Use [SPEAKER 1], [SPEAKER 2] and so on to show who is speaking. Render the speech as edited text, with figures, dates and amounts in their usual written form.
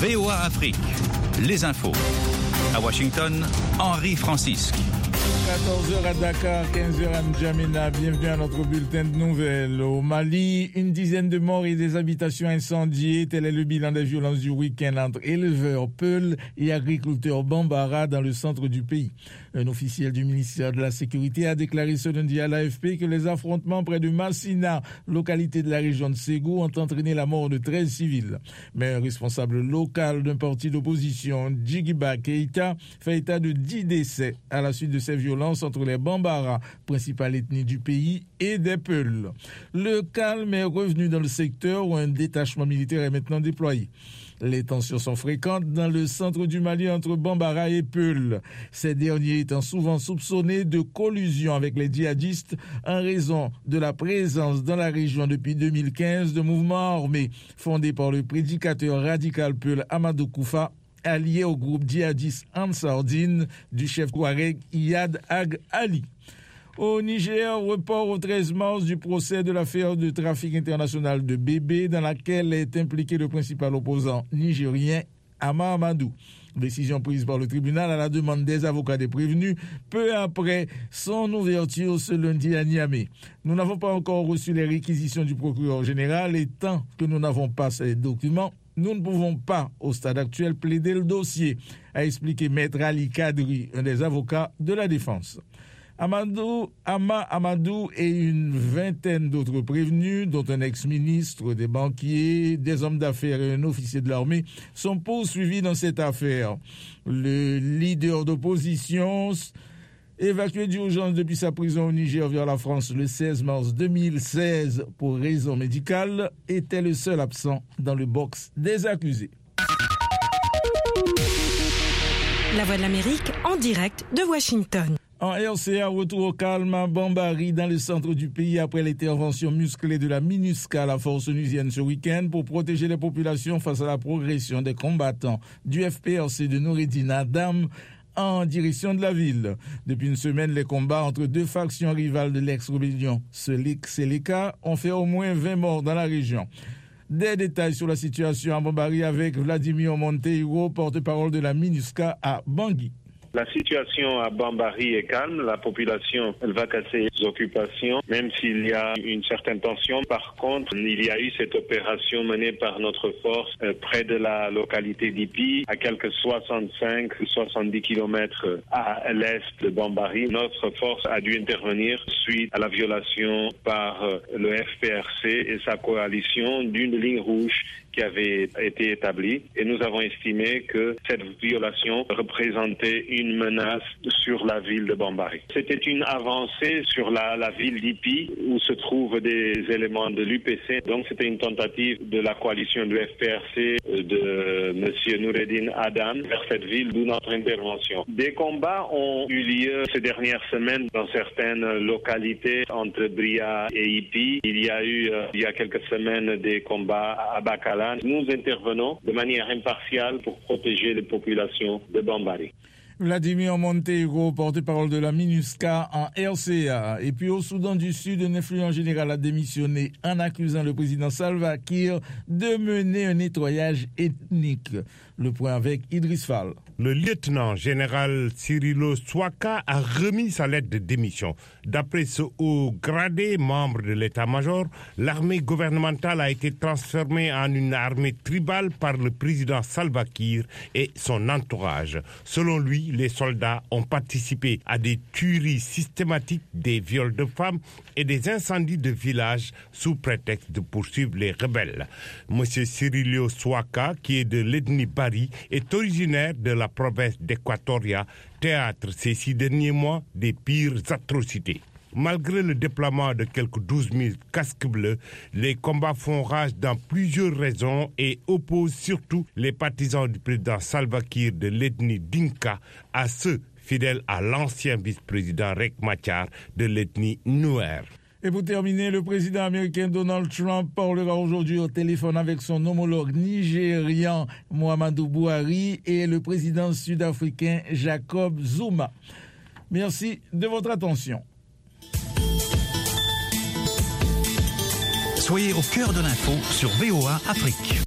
[SPEAKER 1] VOA Afrique, les infos. À Washington, Henri Francisque.
[SPEAKER 2] 14h à Dakar, 15h à N'Djamena. Bienvenue à notre bulletin de nouvelles. Au Mali, une dizaine de morts et des habitations incendiées. Tel est le bilan des violences du week-end entre éleveurs Peul et agriculteurs Bambara dans le centre du pays. Un officiel du ministère de la Sécurité a déclaré ce lundi à l'AFP que les affrontements près de Massina, localité de la région de Ségou, ont entraîné la mort de 13 civils. Mais un responsable local d'un parti d'opposition, Djigiba Keïta, fait état de 10 décès à la suite de ces violences entre les Bambara, principale ethnie du pays, et des Peuls. Le calme est revenu dans le secteur où un détachement militaire est maintenant déployé. Les tensions sont fréquentes dans le centre du Mali entre Bambara et Peul. Ces derniers étant souvent soupçonnés de collusion avec les djihadistes en raison de la présence dans la région depuis 2015 de mouvements armés fondés par le prédicateur radical Peul Amadou Koufa, allié au groupe djihadiste Ansar Dine du chef Touareg Iyad Ag Ali. Au Niger, report au 13 mars du procès de l'affaire de trafic international de bébés dans laquelle est impliqué le principal opposant nigérien, Ama Amadou. Décision prise par le tribunal à la demande des avocats des prévenus, peu après son ouverture ce lundi à Niamey. Nous n'avons pas encore reçu les réquisitions du procureur général et tant que nous n'avons pas ces documents, nous ne pouvons pas, au stade actuel, plaider le dossier, a expliqué Maître Ali Kadri, un des avocats de la défense. Ama Amadou et une vingtaine d'autres prévenus, dont un ex-ministre, des banquiers, des hommes d'affaires et un officier de l'armée, sont poursuivis dans cette affaire. Le leader d'opposition, évacué d'urgence depuis sa prison au Niger vers la France le 16 mars 2016 pour raison médicale, était le seul absent dans le box des accusés.
[SPEAKER 3] La Voix de l'Amérique en direct de Washington.
[SPEAKER 2] En RCA, retour au calme à Bambari, dans le centre du pays, après l'intervention musclée de la MINUSCA, la force onusienne, ce week-end, pour protéger les populations face à la progression des combattants du FPRC de Noureddine Adam en direction de la ville. Depuis une semaine, les combats entre deux factions rivales de l'ex-rébellion Seleka ont fait au moins 20 morts dans la région. Des détails sur la situation à Bambari avec Vladimir Monteiro, porte-parole de la MINUSCA à Bangui.
[SPEAKER 4] La situation à Bambari est calme, la population elle va casser les occupations, même s'il y a une certaine tension. Par contre, il y a eu cette opération menée par notre force près de la localité d'Ipi, à quelques 65-70 kilomètres à l'est de Bambari. Notre force a dû intervenir suite à la violation par le FPRC et sa coalition d'une ligne rouge qui avait été établie, et nous avons estimé que cette violation représentait une menace sur la ville de Bambari. C'était une avancée sur la ville d'Ipi où se trouvent des éléments de l'UPC. Donc c'était une tentative de la coalition du FPRC de M. Noureddine Adam vers cette ville, d'où notre intervention. Des combats ont eu lieu ces dernières semaines dans certaines localités entre Bria et Ipi. Il y a eu il y a quelques semaines des combats à Bakala. Nous intervenons de manière impartiale pour protéger les populations de Bambari.
[SPEAKER 2] Vladimir Monteiro, porte-parole de la MINUSCA en RCA. Et puis au Soudan du Sud, un influent général a démissionné en accusant le président Salva Kiir de mener un nettoyage ethnique. Le point avec Idriss Fall.
[SPEAKER 5] Le lieutenant général Cyrilo Swaka a remis sa lettre de démission. D'après ce haut gradé, membre de l'état-major, l'armée gouvernementale a été transformée en une armée tribale par le président Salva Kiir et son entourage. Selon lui, les soldats ont participé à des tueries systématiques, des viols de femmes et des incendies de villages sous prétexte de poursuivre les rebelles. Monsieur Cyrilo Swaka, qui est de l'ethnie Bari, est originaire de la province d'Équatoria, théâtre ces 6 derniers mois des pires atrocités. Malgré le déploiement de quelques 12 000 casques bleus, les combats font rage dans plusieurs régions et opposent surtout les partisans du président Salva Kiir de l'ethnie Dinka à ceux fidèles à l'ancien vice-président Riek Machar de l'ethnie Nuer.
[SPEAKER 2] Et pour terminer, le président américain Donald Trump parlera aujourd'hui au téléphone avec son homologue nigérian Muhammadu Buhari et le président sud-africain Jacob Zuma. Merci de votre attention.
[SPEAKER 1] Soyez au cœur de l'info sur VOA Afrique.